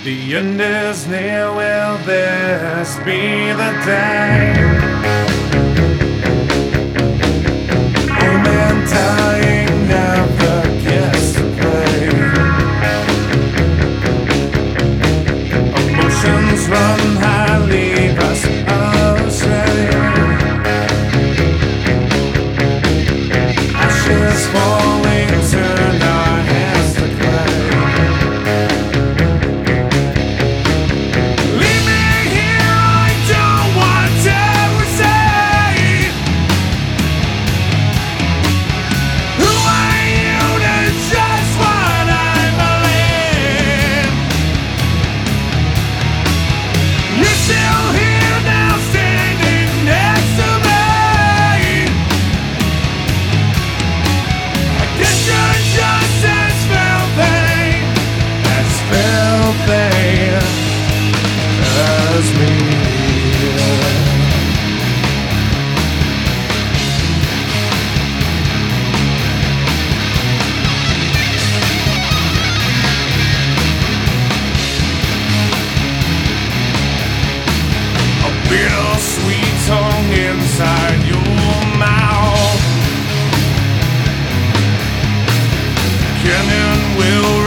The end is near, will this be the day? Old man dying never gets to play. Emotions run high, leave us astray. Ashes falling, turn our hands to clay. Leave me here, I don't want to say. Who are you to judge what I believe? You're still here now, standing next to me. I guess you're just as filthy as me. A bitter sweet tongue inside your mouth. Cannon will